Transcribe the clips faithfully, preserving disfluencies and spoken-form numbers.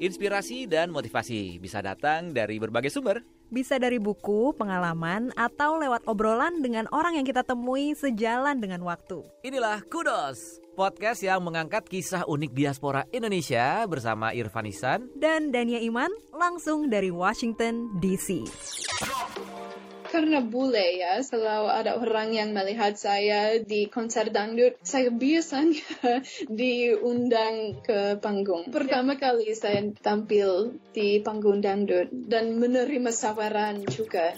Inspirasi dan motivasi bisa datang dari berbagai sumber. Bisa dari buku, pengalaman, atau lewat obrolan dengan orang yang kita temui sejalan dengan waktu. Inilah Kudos, podcast yang mengangkat kisah unik diaspora Indonesia bersama Irfan Ihsan dan Dania Iman, langsung dari Washington, D C. Karena bule ya, selalu ada orang yang melihat saya di konser dangdut. Saya biasanya diundang ke panggung. Pertama kali saya tampil di panggung dangdut dan menerima tawaran juga.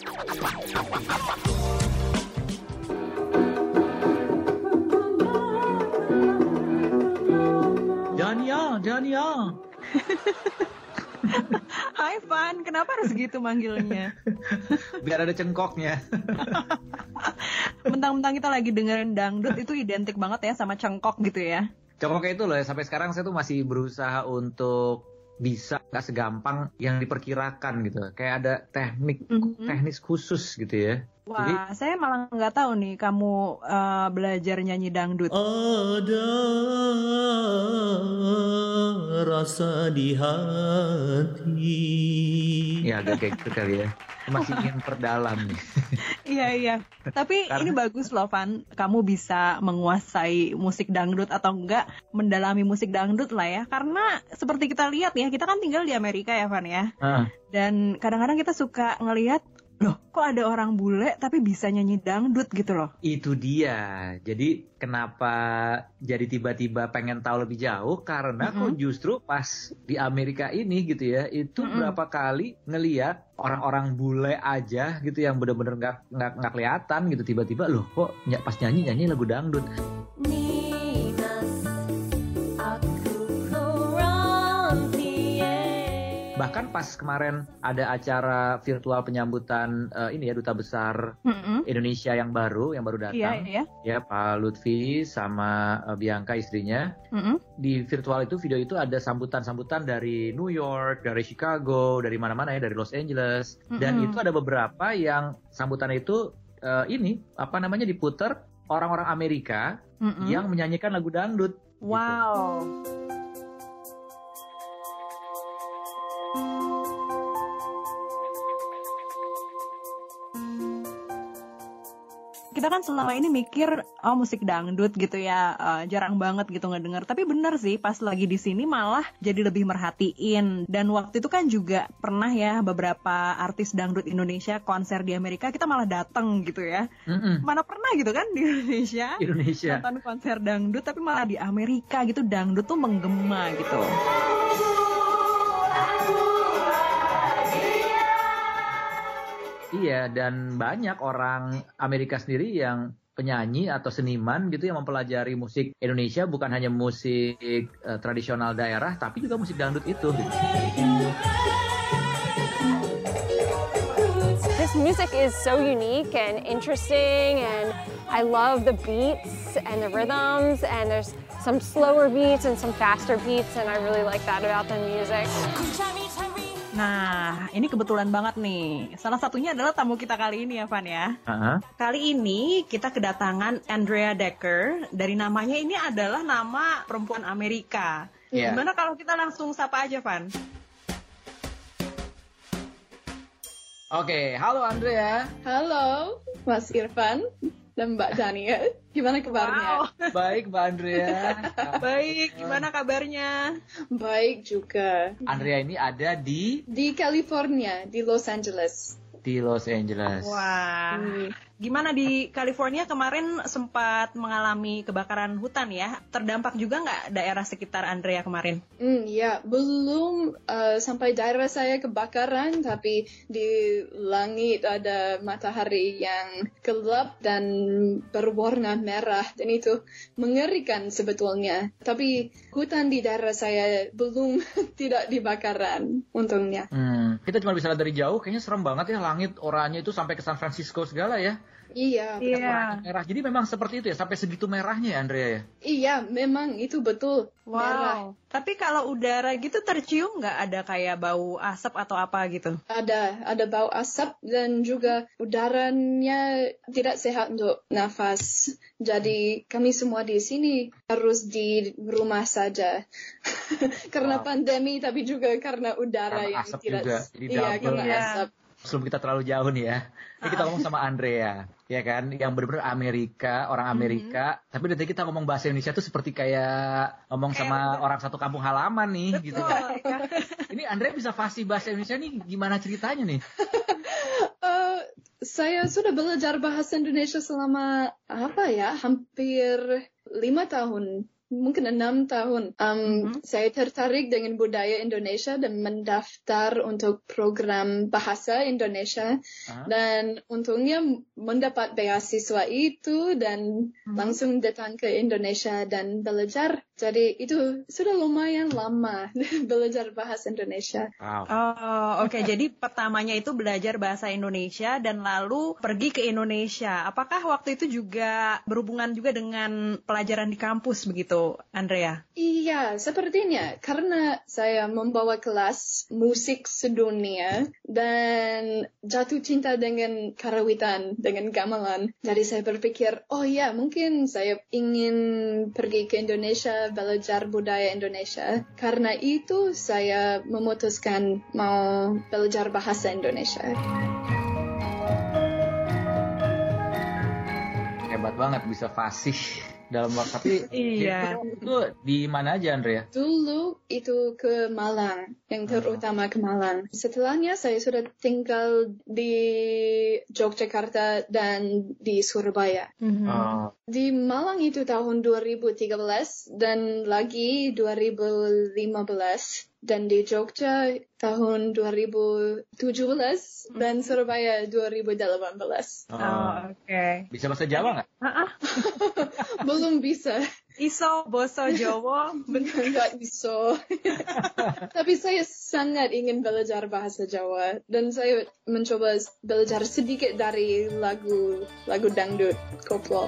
Dania, Dania. Hai Van, kenapa harus gitu manggilnya? Biar ada cengkoknya. Mentang-mentang kita lagi dengerin dangdut itu identik banget ya sama cengkok gitu ya. Cengkoknya itu loh, sampai sekarang saya tuh masih berusaha untuk bisa gak segampang yang diperkirakan gitu. Kayak ada teknik mm-hmm. teknis khusus gitu ya. Wah, jadi, saya malah nggak tahu nih kamu uh, belajar nyanyi dangdut. Ada rasa di hati. Ya agak kayak gitu kali ya. Masih ingin perdalam nih. Iya iya. Tapi Karena... ini bagus loh Van, kamu bisa menguasai musik dangdut atau enggak mendalami musik dangdut lah ya. Karena seperti kita lihat ya, kita kan tinggal di Amerika ya Van ya. Ah. Dan kadang-kadang kita suka ngelihat, loh, kok ada orang bule tapi bisa nyanyi dangdut gitu loh. Itu dia. Jadi kenapa jadi tiba-tiba pengen tahu lebih jauh? Karena mm-hmm. kok justru pas di Amerika ini gitu ya, itu mm-hmm. berapa kali ngeliat orang-orang bule aja gitu yang benar-benar nggak nggak nggak kelihatan gitu, tiba-tiba loh kok pas nyanyi nyanyi lagu dangdut. Bahkan pas kemarin ada acara virtual penyambutan uh, ini ya, Duta Besar mm-hmm. Indonesia yang baru, yang baru datang. Iya, iya. Ya, Pak Lutfi sama uh, Bianca istrinya. Mm-hmm. Di virtual itu, video itu ada sambutan-sambutan dari New York, dari Chicago, dari mana-mana ya, dari Los Angeles. Mm-hmm. Dan itu ada beberapa yang sambutan itu uh, ini, apa namanya, diputer orang-orang Amerika mm-hmm. yang menyanyikan lagu dangdut. Wow. Gitu. Kita kan selama ini mikir, oh musik dangdut gitu ya, uh, jarang banget gitu ngedenger. Tapi bener sih, pas lagi di sini malah jadi lebih merhatiin. Dan waktu itu kan juga pernah ya beberapa artis dangdut Indonesia konser di Amerika, kita malah dateng gitu ya. Mm-mm. Mana pernah gitu kan di Indonesia, Indonesia nonton konser dangdut, tapi malah di Amerika gitu dangdut tuh menggema gitu. Iya, dan banyak orang Amerika sendiri yang penyanyi atau seniman gitu yang mempelajari musik Indonesia, bukan hanya musik uh, tradisional daerah, tapi juga musik dangdut itu. Gitu. This music is so unique and interesting, and I love the beats and the rhythms, and there's some slower beats and some faster beats, and I really like that about the music. Nah, ini kebetulan banget nih. Salah satunya adalah tamu kita kali ini ya, Van ya. Uh-huh. Kali ini kita kedatangan Andrea Decker. Dari namanya ini adalah nama perempuan Amerika. Yeah. Gimana kalau kita langsung sapa aja, Van? Oke, okay. Halo Andrea. Halo, Mas Irfan dan Mbak Dania. Gimana kabarnya? Wow. Baik, Mbak Andrea. Baik, gimana kabarnya? Baik juga. Andrea ini ada di? Di California, di Los Angeles. Di Los Angeles. Wah, hmm. Gimana di California kemarin sempat mengalami kebakaran hutan ya? Terdampak juga nggak daerah sekitar Andrea kemarin? Hmm, ya, belum uh, sampai daerah saya kebakaran, tapi di langit ada matahari yang gelap dan berwarna merah, dan itu mengerikan sebetulnya. Tapi hutan di daerah saya belum tidak dibakaran, untungnya. Hmm, kita cuma bisa lihat dari jauh, kayaknya serem banget ya, langit oranye itu sampai ke San Francisco segala ya. Iya, Iya. Merah. Jadi memang seperti itu ya, sampai segitu merahnya ya Andrea ya? Iya, memang itu betul. Wow. Merah. Tapi kalau udara gitu tercium nggak ada kayak bau asap atau apa gitu? Ada, ada bau asap dan juga udaranya tidak sehat untuk nafas. Jadi kami semua di sini harus di rumah saja. Karena Wow. pandemi, tapi juga karena udara Karena yang asap tidak. juga, jadi Iya, double karena ya. asap. Sebelum kita terlalu jauh nih ya, ini kita ngomong sama Andrea, ya kan, yang benar-benar Amerika, orang Amerika, Mm-hmm. tapi dari kita ngomong bahasa Indonesia tuh seperti kayak ngomong Kayak sama udah- orang satu kampung halaman nih, gitu Betul, kan. ya. Ini Andrea bisa fasih bahasa Indonesia nih, gimana ceritanya nih? Eh, saya sudah belajar bahasa Indonesia selama apa ya, hampir lima tahun. Mungkin enam tahun. Um, Mhm. Saya tertarik dengan budaya Indonesia dan mendaftar untuk program bahasa Indonesia. Hah? Dan untungnya mendapat beasiswa itu dan Mhm. langsung datang ke Indonesia dan belajar. Jadi itu sudah lumayan lama belajar bahasa Indonesia. Wow. Oh, oke. Jadi pertamanya itu belajar bahasa Indonesia dan lalu pergi ke Indonesia. Apakah waktu itu juga berhubungan juga dengan pelajaran di kampus begitu, Andrea? Iya, sepertinya karena saya membawa kelas musik sedunia dan jatuh cinta dengan karawitan, dengan gamelan. Jadi saya berpikir, oh ya, mungkin saya ingin pergi ke Indonesia, belajar budaya Indonesia. Karena itu saya memutuskan mau belajar bahasa Indonesia. Hebat banget bisa fasih dalam waktu. Tapi Iya. itu di mana aja Andrea? Dulu itu ke Malang, yang terutama ke Malang. Setelahnya saya sudah tinggal di Yogyakarta dan di Surabaya. Mhm. Oh, Di Malang itu tahun dua ribu tiga belas dan lagi dua ribu lima belas. Dan di Jogja tahun dua ribu tujuh belas dan Surabaya dua ribu delapan belas. oh. Oh, oke. Bisa bahasa Jawa nggak? Ah, ah. Belum bisa. Iso, boso, Jowo. Nggak bisa. Tapi saya sangat ingin belajar bahasa Jawa dan saya mencoba belajar sedikit dari lagu lagu dangdut koplo.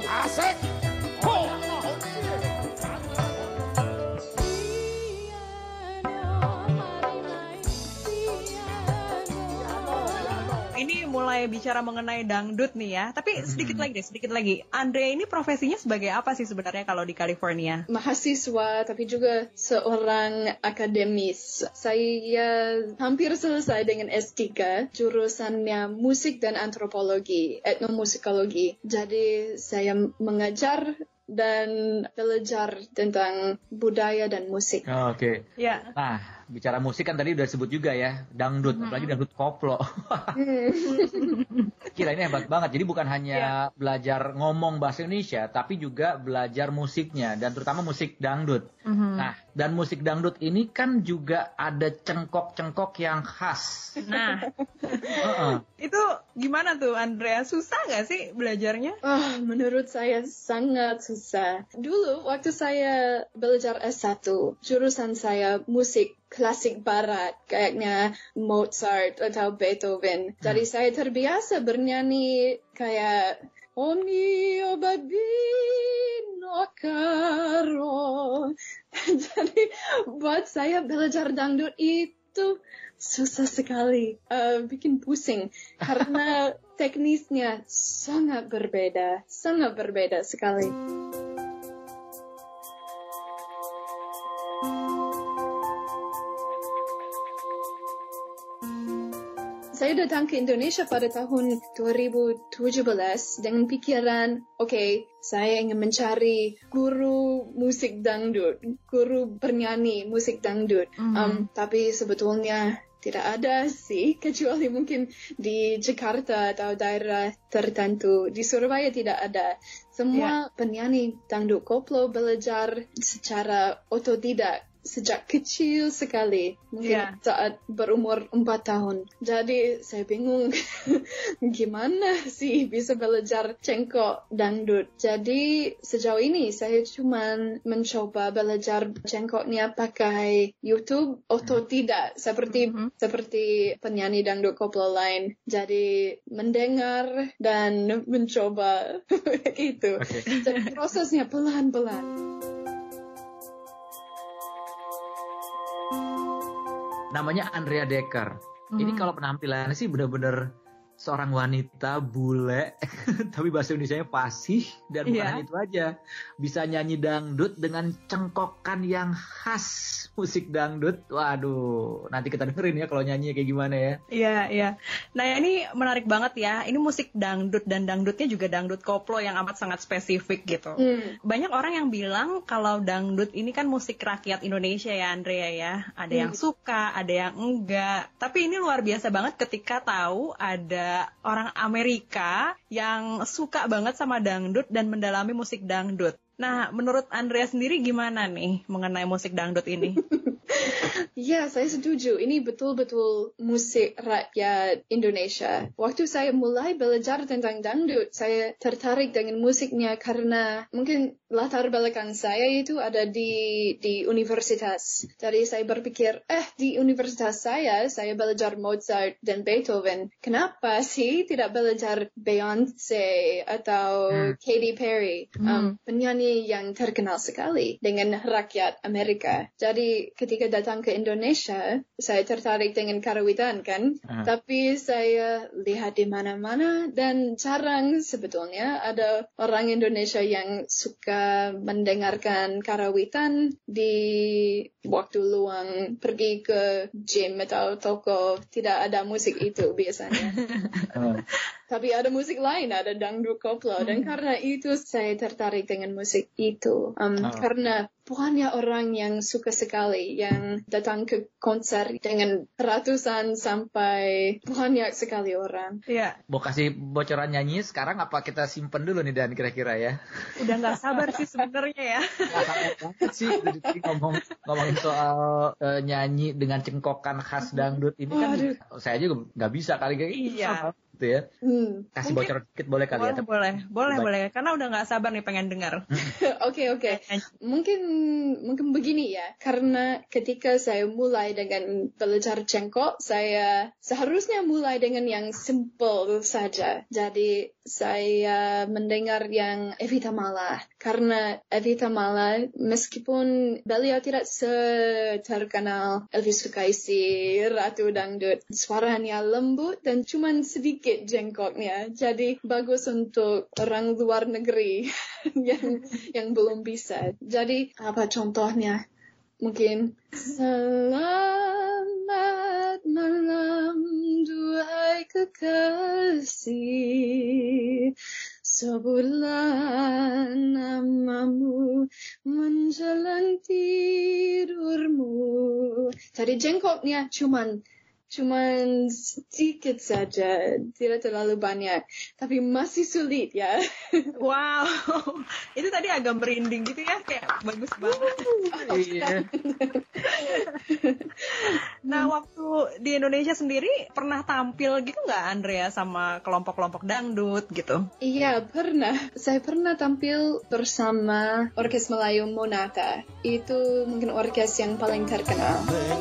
Ini mulai bicara mengenai dangdut nih ya. Tapi sedikit lagi deh, sedikit lagi. Andrea ini profesinya sebagai apa sih sebenarnya kalau di California? Mahasiswa tapi juga seorang akademis. Saya hampir selesai dengan S tiga, jurusannya musik dan antropologi, etnomusikologi. Jadi saya mengajar dan belajar tentang budaya dan musik. Oh, Oke. Ya. Nah, bicara musik kan tadi udah sebut juga ya, dangdut, apalagi dangdut koplo. Kira ini hebat banget. Jadi bukan hanya belajar ngomong bahasa Indonesia, tapi juga belajar musiknya, dan terutama musik dangdut. Nah, dan musik dangdut ini kan juga ada cengkok-cengkok yang khas. Nah, Heeh. itu gimana tuh Andrea? Susah nggak sih belajarnya? Ah, menurut saya sangat susah. Dulu waktu saya belajar S satu, jurusan saya musik klasik barat, kayaknya Mozart atau Beethoven. Jadi saya terbiasa bernyanyi kayak O mio babbino caro. Jadi buat saya belajar dangdut itu susah sekali, uh, bikin pusing karena teknisnya sangat berbeda, sangat berbeda sekali. Saya datang ke Indonesia pada tahun dua ribu tujuh belas dengan pikiran, oke, okay, saya ingin mencari guru musik dangdut, guru bernyanyi musik dangdut. Mm-hmm. Um, tapi sebetulnya tidak ada sih, kecuali mungkin di Jakarta atau daerah tertentu. Di Surabaya tidak ada. Semua penyanyi dangdut koplo belajar secara otodidak. sejak kecil sekali, mungkin yeah. saat berumur empat tahun. Jadi saya bingung gimana sih bisa belajar cengkok dangdut. Jadi sejauh ini saya cuma mencoba belajar cengkoknya pakai YouTube atau tidak, seperti mm-hmm. seperti penyanyi dangdut koplo lain. Jadi mendengar dan mencoba itu. Okay. Jadi prosesnya pelan-pelan. Namanya Andrea Decker. Hmm. Ini kalau penampilannya sih benar-benar seorang wanita bule, tapi bahasa Indonesianya fasih, dan bukan yeah. itu aja, bisa nyanyi dangdut dengan cengkokan yang khas musik dangdut. Waduh, nanti kita dengerin ya kalau nyanyi kayak gimana ya. Iya, yeah, iya. Yeah. Nah, ini menarik banget ya. Ini musik dangdut, dan dangdutnya juga dangdut koplo yang amat sangat spesifik gitu. Mm. Banyak orang yang bilang kalau dangdut ini kan musik rakyat Indonesia ya, Andrea ya. Ada mm. yang suka, ada yang enggak. Tapi ini luar biasa banget ketika tahu ada orang Amerika yang suka banget sama dangdut dan mendalami musik dangdut. Nah, menurut Andrea sendiri gimana nih mengenai musik dangdut ini? Ya, saya setuju. Ini betul-betul musik rakyat Indonesia. Waktu saya mulai belajar tentang dangdut, saya tertarik dengan musiknya karena mungkin latar belakang saya itu ada di di universitas. Jadi saya berpikir, eh di universitas saya, saya belajar Mozart dan Beethoven. Kenapa sih tidak belajar Beyoncé atau hmm. Katy Perry, hmm. um, penyanyi yang terkenal sekali dengan rakyat Amerika. Jadi ketika datang ke Indonesia, saya tertarik dengan karawitan kan, uh. tapi saya lihat di mana-mana dan jarang sebetulnya ada orang Indonesia yang suka mendengarkan karawitan di waktu luang, pergi ke gym atau toko. Tidak ada musik itu biasanya. uh. Tapi ada musik lain, ada dangdut koplo, hmm. dan karena itu saya tertarik dengan musik itu. Um, oh. Karena banyak orang yang suka sekali, yang datang ke konser dengan ratusan sampai banyak sekali orang. Iya. Mau kasih bocoran nyanyi sekarang apa kita simpen dulu nih Dan kira-kira ya? Udah nggak sabar sih sebenarnya ya. Nggak banget sih ngomong ngomongin soal uh, nyanyi dengan cengkokan khas dangdut ini kan. Aduh. Saya juga nggak bisa kali kayak iya. gitu ya. Hmm. Kasih mungkin, bocoran dikit boleh kali boleh, ya? Boleh, boleh, boleh. Karena udah nggak sabar nih pengen dengar. Oke, oke. Mungkin mungkin begini ya. Karena ketika saya mulai dengan belajar cengkok, saya seharusnya mulai dengan yang simple saja. Jadi saya mendengar yang Evita Mala. Karena Evita Mala, meskipun beliau tidak seterkenal Elvis Sukaisi, Ratu Dangdut, suaranya lembut dan cuman sedikit jengkoknya, jadi bagus untuk orang luar negeri yang yang belum bisa. Jadi apa contohnya? Mungkin selamat malam duhai kekasih, sebulan namamu menjelang tidurmu. Jadi jengkoknya cuman Cuman sedikit saja, tidak terlalu banyak, tapi masih sulit ya. Wow, itu tadi agak merinding gitu ya, kayak bagus banget. Oh, iya. Nah, waktu di Indonesia sendiri pernah tampil gitu nggak Andrea sama kelompok-kelompok dangdut gitu? Iya, pernah. Saya pernah tampil bersama Orkes Melayu Monata. Itu mungkin orkes yang paling terkenal.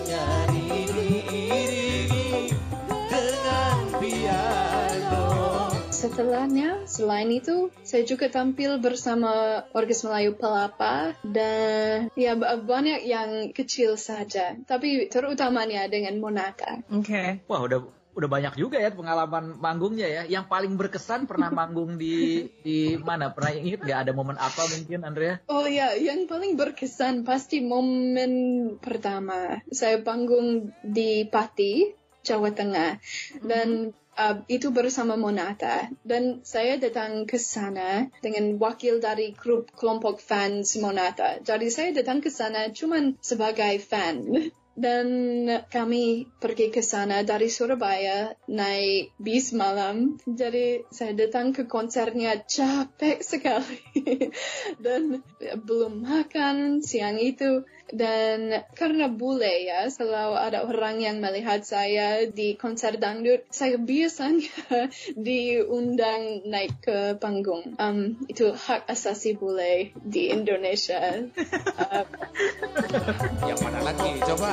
Setelahnya, selain itu, saya juga tampil bersama Orkes Melayu Pelapa dan ya banyak yang kecil saja, tapi terutamanya dengan Monata. Oke. Okay. Wah, udah udah banyak juga ya pengalaman manggungnya ya. Yang paling berkesan pernah manggung di di mana? Pernah ingat nggak ada momen apa mungkin, Andrea? Oh ya, yang paling berkesan pasti momen pertama. Saya panggung di Pati, Jawa Tengah, dan uh, itu bersama Monata. Dan saya datang ke sana dengan wakil dari grup kelompok fans Monata. Jadi saya datang ke sana cuman sebagai fan. dan kami pergi ke sana dari Surabaya naik bis malam. Jadi saya datang ke konsernya capek sekali dan belum makan siang itu. Dan karena bule ya, selalu ada orang yang melihat saya di konser dangdut, saya biasanya diundang naik ke panggung. Um, itu hak asasi bule di Indonesia. uh, Yang mana lagi? Coba.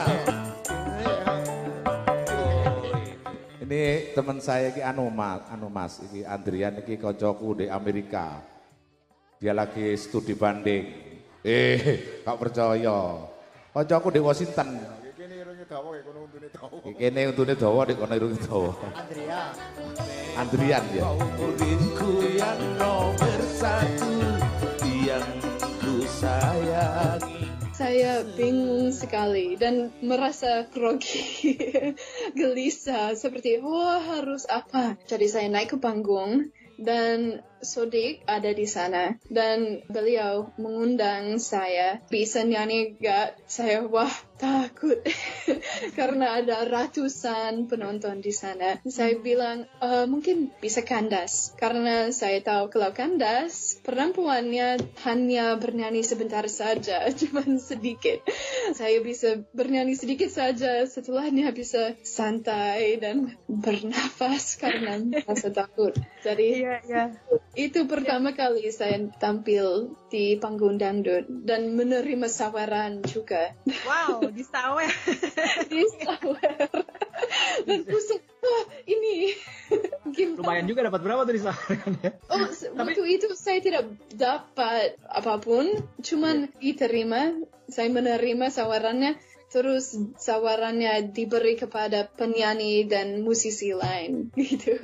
Ini teman saya iki anu Mas, anu Mas, iki Andrian iki koncoku di Amerika. Dia lagi studi banding. Eh, gak percaya. Koncoku di Washington. Kene irunge dawa kaya kono untune dawa. Kene untune dawa nek kono irunge dawa. Andrian. Andrian ya. Uripku yang nomor satu yang ku sayangi. Saya bingung sekali dan merasa grogi, gelisah, seperti wah harus apa. Jadi saya naik ke panggung dan Sodik ada di sana dan beliau mengundang saya, bisa nyanyi gak? Saya wah takut karena ada ratusan penonton di sana. Saya bilang e, mungkin bisa kandas karena saya tahu kalau kandas perempuannya hanya bernyanyi sebentar saja, cuma sedikit. Saya bisa bernyanyi sedikit saja, setelahnya bisa santai dan bernafas karena merasa takut. Jadi yeah, yeah. Itu pertama kali saya tampil di panggung dangdut dan menerima saweran juga. Wow, disawer. Disawer. Dan pusing, wah ini. Lumayan juga dapat berapa tuh disawerannya? Oh, waktu itu saya tidak dapat apapun, cuman diterima, saya menerima sawerannya. Terus sawerannya diberi kepada penyanyi dan musisi lain, gitu.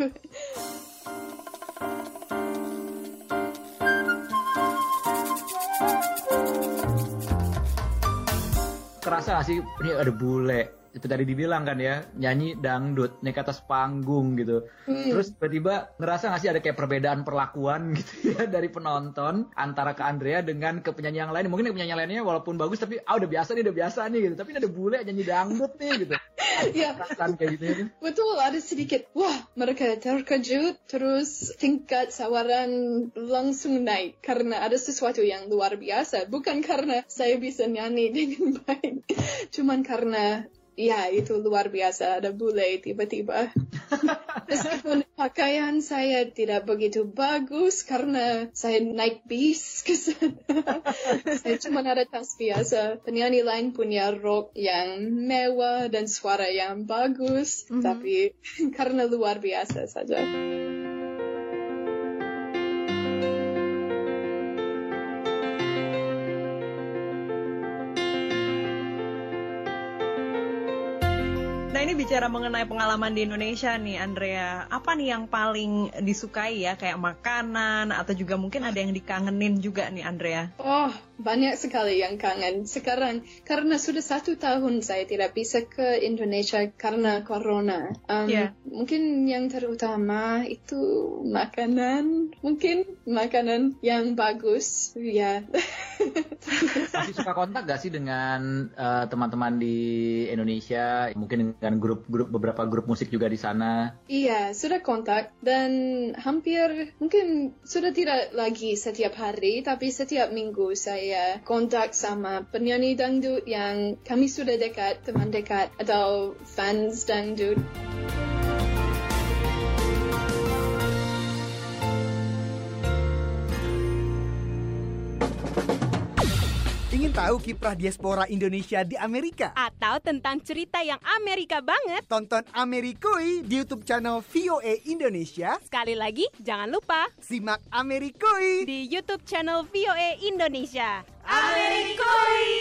Kerasa gak sih ini ada bule itu tadi dibilang kan ya, nyanyi dangdut naik ke atas panggung gitu. Hmm. Terus tiba-tiba ngerasa gak sih ada kayak perbedaan perlakuan gitu ya dari penonton antara ke Andrea dengan ke penyanyi yang lain. Mungkin ke penyanyi yang lainnya walaupun bagus tapi ah udah biasa nih, udah biasa nih gitu. Tapi ada bule nyanyi dangdut nih gitu. Ya, kayak gitu ya. Betul, ada sedikit wah mereka terkejut, terus tingkat sawaran langsung naik karena ada sesuatu yang luar biasa, bukan karena saya bisa nyanyi dengan baik, cuman karena ya itu luar biasa, ada bule tiba-tiba. Meskipun pakaian saya tidak begitu bagus karena saya naik bis ke sana. Saya cuma ada tas biasa. Penyanyi lain punya rok yang mewah dan suara yang bagus. Mm-hmm. Tapi karena luar biasa saja. Nah ini bicara mengenai pengalaman di Indonesia nih Andrea, apa nih yang paling disukai ya, kayak makanan atau juga mungkin ada yang dikangenin juga nih Andrea? Oh banyak sekali yang kangen sekarang karena sudah satu tahun saya tidak bisa ke Indonesia karena corona. Um, yeah. Mungkin yang terutama itu makanan, mungkin makanan yang bagus ya. Masih suka kontak gak sih dengan uh, teman-teman di Indonesia, mungkin dengan grup-grup beberapa grup musik juga di sana? Iya, sudah kontak dan hampir mungkin sudah tidak lagi setiap hari, tapi setiap minggu saya kontak sama penyanyi dangdut yang kami sudah dekat, teman dekat atau fans dangdut. Ingin tahu kiprah diaspora Indonesia di Amerika? Atau tentang cerita yang Amerika banget? Tonton Amerikui di YouTube channel V O A Indonesia. Sekali lagi, jangan lupa simak Amerikui di YouTube channel V O A Indonesia. Amerikui!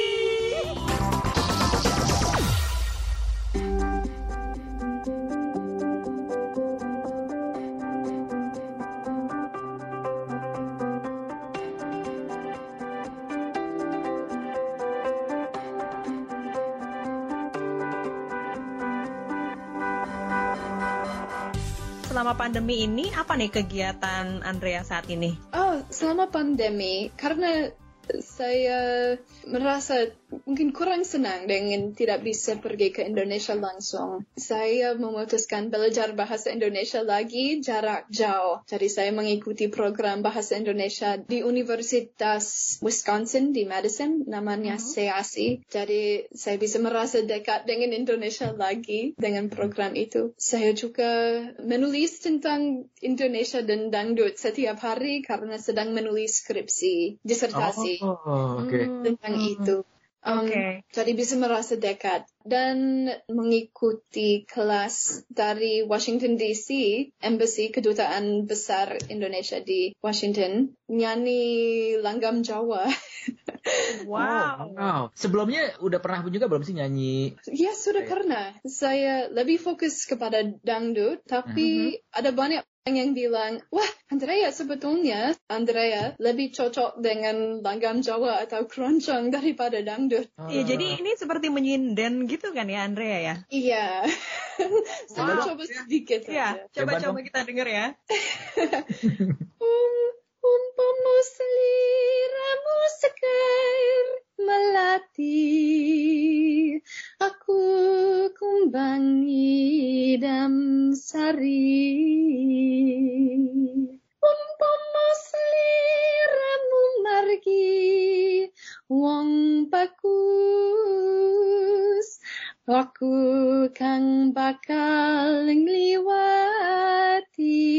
Selama pandemi ini, apa nih kegiatan Andrea saat ini? Oh, selama pandemi, karena saya merasa mungkin kurang senang dengan tidak bisa pergi ke Indonesia langsung. Saya memutuskan belajar bahasa Indonesia lagi jarak jauh. Jadi saya mengikuti program bahasa Indonesia di Universitas Wisconsin di Madison, namanya C A S I. Jadi saya bisa merasa dekat dengan Indonesia lagi dengan program itu. Saya juga menulis tentang Indonesia dan dangdut setiap hari karena sedang menulis skripsi, disertasi oh, oh, okay. tentang hmm. itu. Um, okay. Jadi bisa merasa dekat dan mengikuti kelas dari Washington D C, Embassy Kedutaan Besar Indonesia di Washington, nyanyi langgam Jawa. Wow. Oh, wow. Sebelumnya udah pernah juga belum sih nyanyi? Ya, sudah okay. pernah. Saya lebih fokus kepada dangdut, tapi mm-hmm. ada banyak yang bilang, wah Andrea sebetulnya Andrea lebih cocok dengan langgam Jawa atau keroncong daripada dangdut. Iya, uh. jadi ini seperti menyinden gitu kan ya Andrea ya? Iya. Saya wow. coba sedikit. Iya, coba-coba kita denger ya. um, Umpamu seliramu sekar melati, aku kumbangi damsari. Umpamu seliramu margi wong bagus, aku kang bakal ngliwati.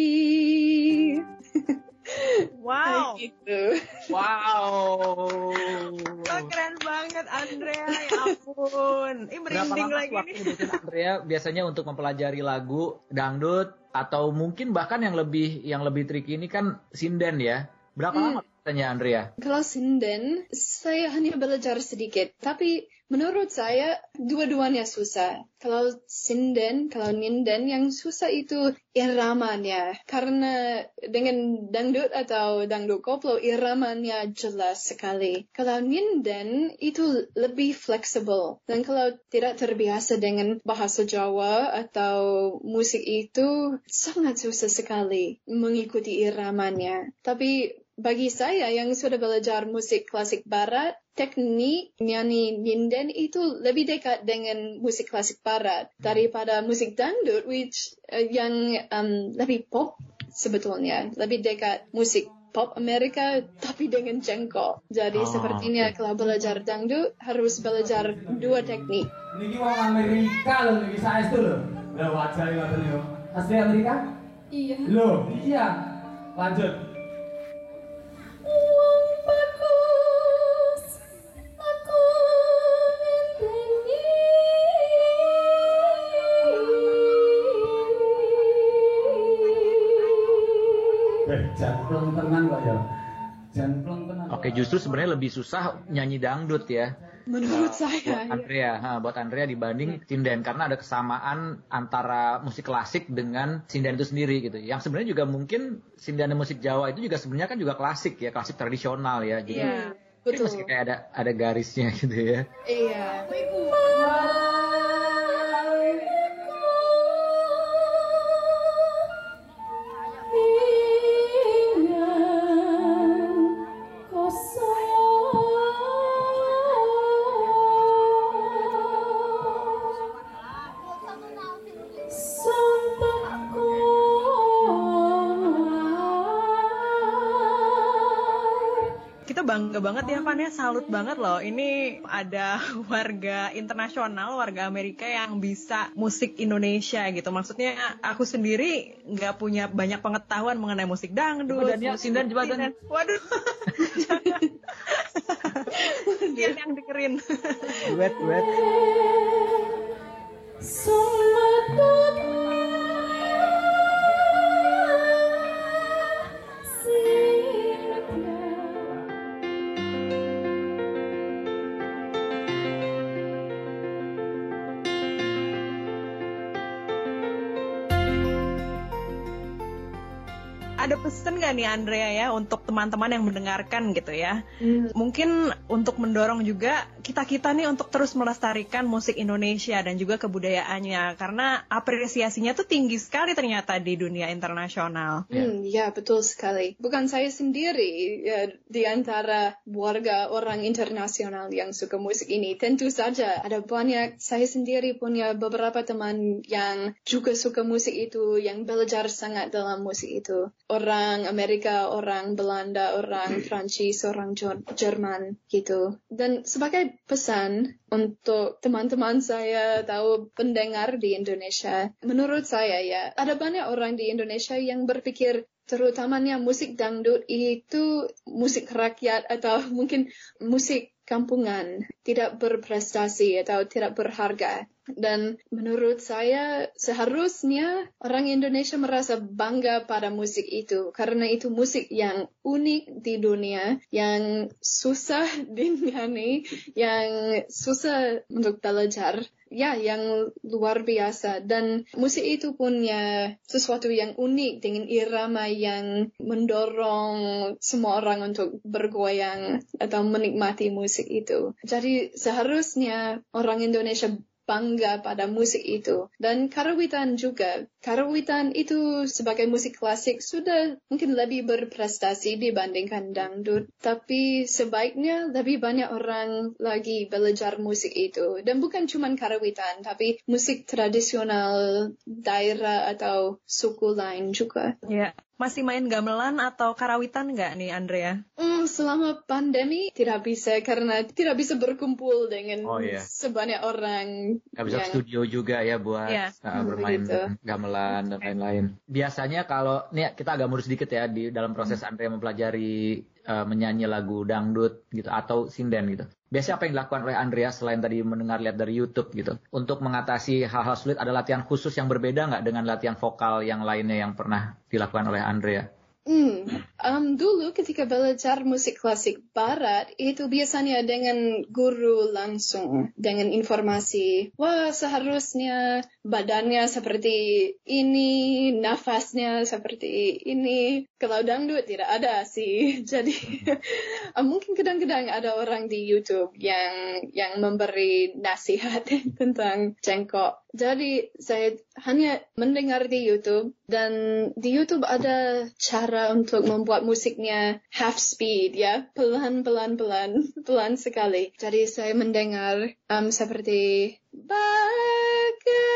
Wow. Gitu. Wow. Wah, keren banget Andrea, ya ampun. Ini merinding lagi nih. Andrea biasanya untuk mempelajari lagu dangdut atau mungkin bahkan yang lebih yang lebih tricky ini kan sinden ya. Berapa hmm. lama biasanya Andrea? Kalau sinden saya hanya belajar sedikit, tapi menurut saya dua-duanya susah. Kalau sinden, kalau nyinden yang susah itu iramanya. Karena dengan dangdut atau dangdut koplo iramanya jelas sekali. Kalau nyinden itu lebih fleksibel. Dan kalau tidak terbiasa dengan bahasa Jawa atau musik itu sangat susah sekali mengikuti iramanya. Tapi bagi saya yang sudah belajar musik klasik barat, teknik nyanyi nyinden itu lebih dekat dengan musik klasik barat daripada musik dangdut which uh, yang um, lebih pop sebetulnya, lebih dekat musik pop Amerika tapi dengan jengkol. Jadi oh, sepertinya okay. kalau belajar dangdut harus belajar dua teknik. Niki wong Amerika lho, niki saestu lho. Lah wajah ngoten yo. Asli Amerika? Iya. Loh, iya. Lanjut. Wong bagus, aku ngenteni. Eh, jangan tenan kok ya. Jangan tenan. Oke, justru sebenarnya lebih susah nyanyi dangdut ya. Menurut saya. Buat Andrea, ha, buat Andrea dibanding sinden karena ada kesamaan antara musik klasik dengan sinden itu sendiri gitu. Yang sebenarnya juga mungkin sinden musik Jawa itu juga sebenarnya kan juga klasik ya, klasik tradisional ya. Jadi yeah, ini masih kayak ada ada garisnya gitu ya. Iya. Bangga banget ya Pan ya, salut banget loh. Ini ada warga internasional, warga Amerika yang bisa musik Indonesia gitu. Maksudnya aku sendiri nggak punya banyak pengetahuan mengenai musik dangdut. Dan ya, sinden juga dan. Waduh. Dia yang dengerin. Duet, duet. ada pesan nggak nih Andrea ya untuk teman-teman yang mendengarkan gitu ya? Hmm. Mungkin untuk mendorong juga kita-kita nih untuk terus melestarikan musik Indonesia dan juga kebudayaannya karena apresiasinya tuh tinggi sekali ternyata di dunia internasional. Hmm, ya betul sekali. Bukan saya sendiri ya, di antara warga orang internasional yang suka musik ini. Tentu saja ada banyak, saya sendiri punya beberapa teman yang juga suka musik itu, yang belajar sangat dalam musik itu. Orang Amerika, orang Belanda, orang Prancis, orang Jerman gitu. Dan sebagai pesan untuk teman-teman saya tahu pendengar di Indonesia, menurut saya ya, ada banyak orang di Indonesia yang berpikir terutamanya musik dangdut itu musik rakyat atau mungkin musik kampungan, tidak berprestasi atau tidak berharga. Dan menurut saya seharusnya orang Indonesia merasa bangga pada musik itu karena itu musik yang unik di dunia, yang susah dinyanyi, yang susah untuk belajar. Ya, yang luar biasa. Dan musik itu punya sesuatu yang unik dengan irama yang mendorong semua orang untuk bergoyang atau menikmati musik itu. Jadi seharusnya orang Indonesia bangga pada musik itu. Dan karawitan juga. Karawitan itu sebagai musik klasik sudah mungkin lebih berprestasi dibandingkan dangdut. Tapi sebaiknya lebih banyak orang lagi belajar musik itu. Dan bukan cuma karawitan, tapi musik tradisional daerah atau suku lain juga. Ya. Masih main gamelan atau karawitan nggak nih, Andrea? Hmm, selama pandemi tidak bisa karena tidak bisa berkumpul dengan oh, yeah. sebanyak orang. Nggak bisa yang... studio juga ya buat yeah. uh, bermain gitu. Gamelan dan lain-lain. Biasanya kalau, nih kita agak mundur sedikit ya di dalam proses hmm. Andrea mempelajari uh, menyanyi lagu dangdut gitu atau sinden gitu. Biasanya apa yang dilakukan oleh Andrea selain tadi mendengar lihat dari YouTube gitu? Untuk mengatasi hal-hal sulit, ada latihan khusus yang berbeda nggak dengan latihan vokal yang lainnya yang pernah dilakukan oleh Andrea? Hmm, um, dulu ketika belajar musik klasik barat, itu biasanya dengan guru langsung, dengan informasi. Wah, seharusnya badannya seperti ini, nafasnya seperti ini. Kalau dangdut tidak ada sih. Jadi mungkin kadang-kadang ada orang di YouTube yang yang memberi nasihat tentang cengkok. Jadi saya hanya mendengar di YouTube dan di YouTube ada cara untuk membuat musiknya half speed ya, pelan-pelan pelan, pelan sekali. Jadi saya mendengar um, seperti bagai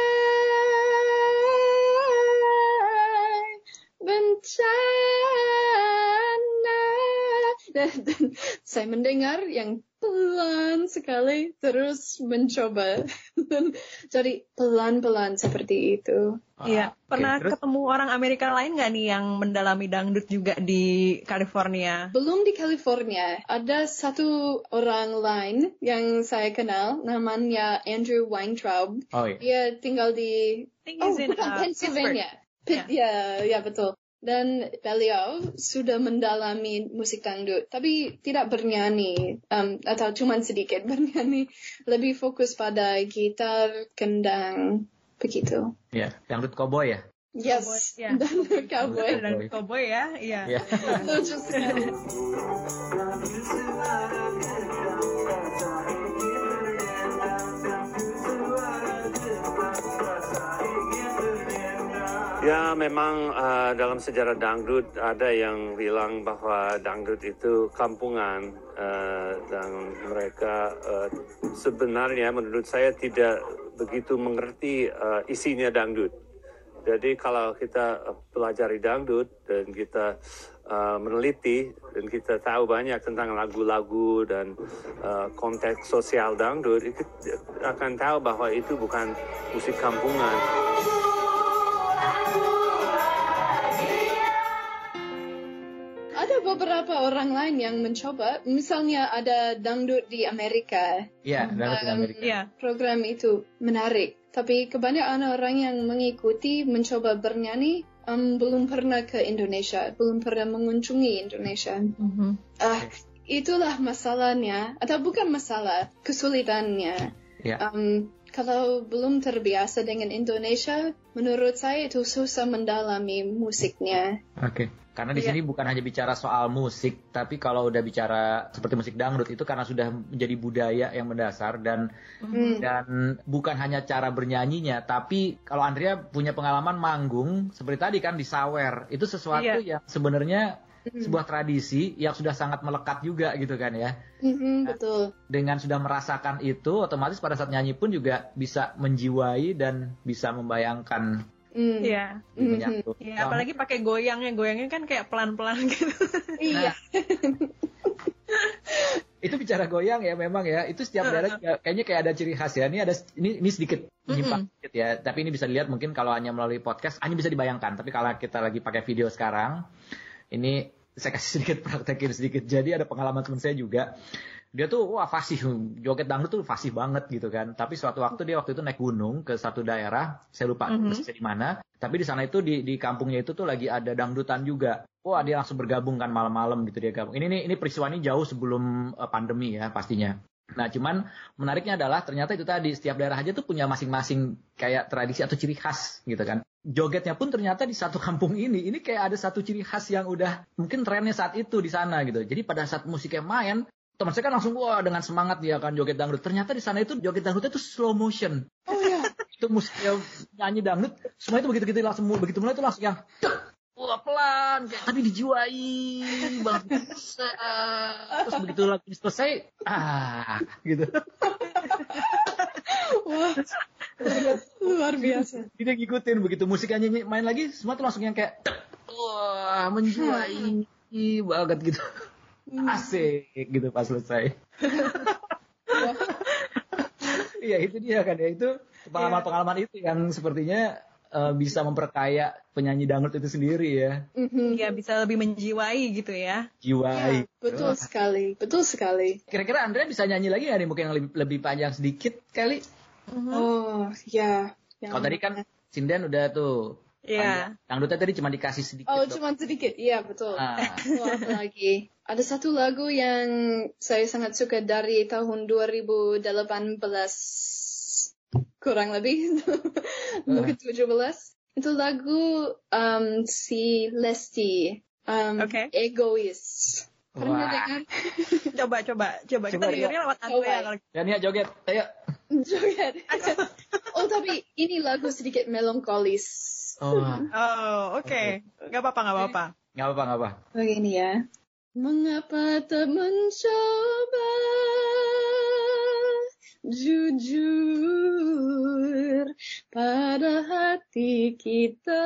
bencana dan, dan saya mendengar yang pelan sekali terus mencoba jadi pelan-pelan seperti itu. Iya, ah, pernah okay, ketemu orang Amerika lain nggak nih yang mendalami dangdut juga di California? Belum di California, ada satu orang lain yang saya kenal, namanya Andrew Weintraub. Oh, iya. Dia tinggal di oh, in, bukan, uh, Pennsylvania. Pit, yeah. ya, ya betul. Dan beliau sudah mendalami musik dangdut, tapi tidak bernyanyi, um, atau cuma sedikit bernyanyi, lebih fokus pada gitar, kendang, begitu. Ya, yeah. Dangdut cowboy ya? Yes, cowboy, yeah. dangdut cowboy. Dangdut cowboy ya, iya. Yeah. Lucu sekali. Ya, memang uh, dalam sejarah dangdut ada yang bilang bahwa dangdut itu kampungan uh, dan mereka uh, sebenarnya menurut saya tidak begitu mengerti uh, isinya dangdut. Jadi kalau kita pelajari dangdut dan kita uh, meneliti dan kita tahu banyak tentang lagu-lagu dan uh, konteks sosial dangdut, kita akan tahu bahwa itu bukan musik kampungan. Ada beberapa orang lain yang mencoba, misalnya ada dangdut di Amerika. Iya, dangdut di Amerika. Um, ya, program itu menarik. Tapi kebanyakan orang yang mengikuti, mencoba bernyanyi, um, belum pernah ke Indonesia, belum pernah mengunjungi Indonesia. Mm-hmm. Uh, itulah masalahnya, atau bukan masalah, kesulitannya. Yeah. Um, Kalau belum terbiasa dengan Indonesia, menurut saya itu susah mendalami musiknya. Oke. Okay. Karena di sini bukan hanya bicara soal musik, tapi kalau udah bicara seperti musik dangdut itu karena sudah menjadi budaya yang mendasar dan mm. dan bukan hanya cara bernyanyinya, tapi kalau Andrea punya pengalaman manggung seperti tadi kan di Sawer, itu sesuatu yeah. yang sebenarnya mm. sebuah tradisi yang sudah sangat melekat juga gitu kan ya. Mm-hmm, nah, betul. Dengan sudah merasakan itu, otomatis pada saat nyanyi pun juga bisa menjiwai dan bisa membayangkan. Iya, mm. mm-hmm. ya, apalagi pakai goyangnya, goyangnya kan kayak pelan-pelan gitu. Iya. Nah, itu bicara goyang ya, memang ya, itu setiap daerah uh-huh. kayaknya kayak ada ciri khas ya. Ini ada, ini, ini sedikit menyimpang mm-hmm. sedikit ya, tapi ini bisa dilihat mungkin kalau hanya melalui podcast, hanya bisa dibayangkan. Tapi kalau kita lagi pakai video sekarang, ini saya kasih sedikit praktekin sedikit. Jadi ada pengalaman teman saya juga. Dia tuh wah fasih, joget dangdut tuh fasih banget gitu kan. Tapi suatu waktu dia waktu itu naik gunung ke satu daerah, saya lupa mm-hmm. persisnya di mana. Tapi di sana itu di di kampungnya itu tuh lagi ada dangdutan juga. Wah dia langsung bergabung kan malam-malam gitu dia gabung. Ini ini ini peristiwa ini jauh sebelum uh, pandemi ya pastinya. Nah cuman menariknya adalah ternyata itu tadi setiap daerah aja tuh punya masing-masing kayak tradisi atau ciri khas gitu kan. Jogetnya pun ternyata di satu kampung ini, ini kayak ada satu ciri khas yang udah mungkin trennya saat itu di sana gitu. Jadi pada saat musiknya main, teman saya kan langsung wah dengan semangat dia kan joget dangdut. Ternyata di sana itu joget dangdutnya itu slow motion. Oh iya. Itu musiknya nyanyi dangdut, semua itu begitu-begitu langsung begitu mulai itu langsung yang wah pelan, kayak, tapi dijiwai banget. Terus begitu lagu selesai, ah gitu. Wah, luar biasa. Dia ngikutin begitu musiknya nyanyi main lagi, semua tuh langsung yang kayak wah menjiwai banget gitu. Asik gitu pas selesai. Iya itu dia kan ya, itu pengalaman-pengalaman itu yang sepertinya uh, bisa memperkaya penyanyi dangdut itu sendiri ya. Iya bisa lebih menjiwai gitu ya. Jiwai. Ya, betul oh. sekali, betul sekali. Kira-kira Andrea bisa nyanyi lagi nggak nih mungkin yang lebih, lebih panjang sedikit kali? Uh-huh. Oh ya. Kalau tadi kan Sinden udah tuh. Iya. Yeah. Dangdutnya tadi cuma dikasih sedikit. Oh, cuma sedikit. Iya, betul. Ah. Oh, apa lagi? Ada satu lagu yang saya sangat suka dari tahun dua ribu delapan belas. Kurang lebih. Mungkin tujuh belas. Itu lagu um, si Lesti. Um, okay. Egois. Pernah dengar? Coba, coba, coba. Kita dengarnya lewat Andrea. Ya, Nia joget. Ayo. Joget. Oh, tapi ini lagu sedikit melankolis. Oh, oh oke. Okay. Gak apa-apa, gak apa-apa. Gak apa-apa, gak apa. Begini ya. Mengapa tak mencoba jujur pada hati kita,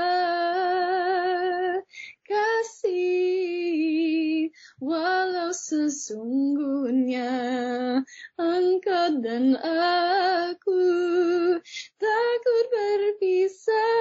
kasih, walau sesungguhnya engkau dan aku takut berpisah.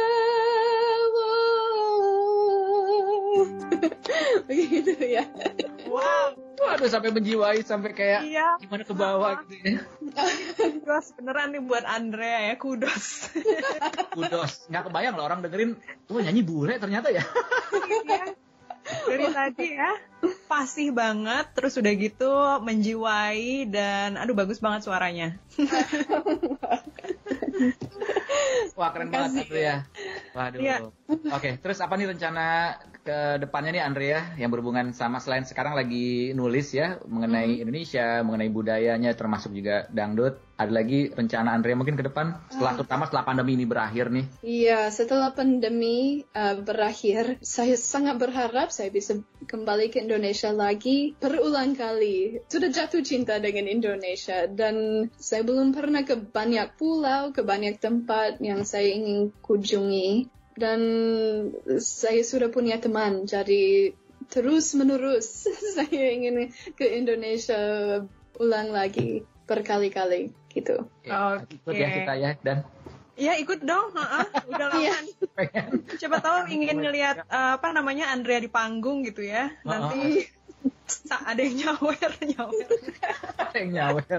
Wow. Begitu ya. Wow. Waduh sampai menjiwai sampai kayak iya. Gimana ke bawah gitu ya. Kudos beneran nih buat Andrea ya, kudos. Kudos. Nggak kebayang loh orang dengerin, tuh nyanyi bule ternyata ya. Iya. Dari tadi ya, fasih banget, terus udah gitu menjiwai dan aduh bagus banget suaranya. Wah keren banget Andrea. Waduh. Ya. Oke, terus apa nih rencana ke depannya nih Andrea yang berhubungan sama selain sekarang lagi nulis ya mengenai hmm. Indonesia, mengenai budayanya termasuk juga dangdut. Ada lagi rencana Andrea mungkin ke depan setelah ah. terutama setelah pandemi ini berakhir nih? Iya, setelah pandemi uh, berakhir, saya sangat berharap saya bisa kembali ke Indonesia lagi berulang kali. Sudah jatuh cinta dengan Indonesia dan saya belum pernah ke banyak pulau, ke banyak tempat yang saya ingin kunjungi. Dan saya sudah punya teman, jadi terus menerus saya ingin ke Indonesia ulang lagi berkali-kali gitu. Oke. Ikut ya kita ya dan. Iya ikut dong, uh-uh. Udah lama. Coba tahu ingin ngelihat uh, apa namanya Andrea di panggung gitu ya. Nanti ada yang nyawer, nyawer. Ada yang nyawer.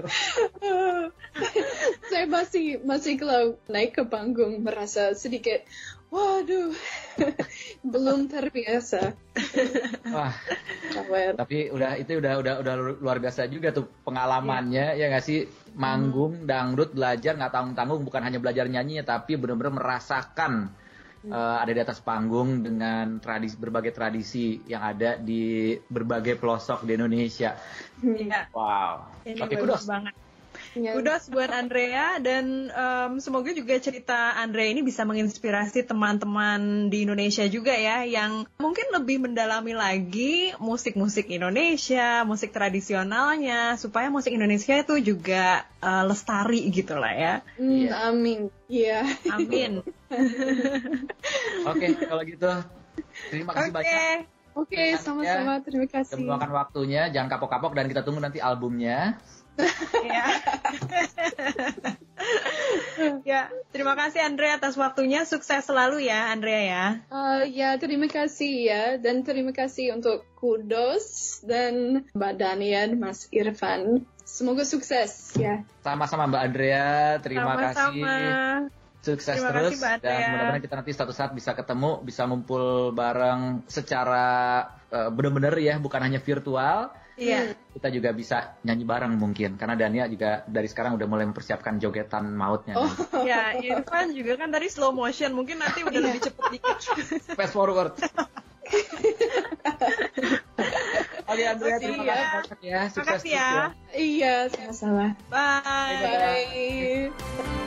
Saya masih masih kalau naik ke panggung merasa sedikit, waduh, belum terbiasa. Wah, tapi udah itu udah udah udah luar biasa juga tuh pengalamannya ya, ya nggak sih manggung dangdut belajar nggak tanggung tanggung bukan hanya belajar nyanyinya tapi benar-benar merasakan uh, ada di atas panggung dengan tradisi berbagai tradisi yang ada di berbagai pelosok di Indonesia. Iya. Wow. Ini Oke, bagus kudos. banget. Kudos buat Andrea dan um, semoga juga cerita Andrea ini bisa menginspirasi teman-teman di Indonesia juga ya yang mungkin lebih mendalami lagi musik-musik Indonesia, musik tradisionalnya supaya musik Indonesia itu juga uh, lestari gitu lah ya. Mm, yeah. Amin. Iya. Yeah. Amin. Oke, kalau gitu terima kasih okay. banyak. Oke, okay, sama-sama. Terima kasih. Kita meluangkan waktunya, jangan kapok-kapok dan kita tunggu nanti albumnya. Ya. Ya, terima kasih Andrea atas waktunya. Sukses selalu ya Andrea ya. Uh, ya, terima kasih ya. Dan terima kasih untuk Kudos dan Mbak Danian, Mas Irfan. Semoga sukses ya. Sama-sama Mbak Andrea, terima Sama-sama. kasih. Sukses terima terus kasih, dan mudah-mudahan kita nanti suatu saat bisa ketemu, bisa ngumpul bareng secara uh, benar-benar ya, bukan hanya virtual. Iya. Kita juga bisa nyanyi bareng mungkin karena Dania juga dari sekarang udah mulai mempersiapkan jogetan mautnya. Oh, ya, Irfan juga kan tadi slow motion, mungkin nanti udah lebih cepet dikit. Fast forward. Oke, Andrea, terima kasih banyak ya. Sukses Makasih ya. Iya, sama-sama. Bye. Bye. Bye.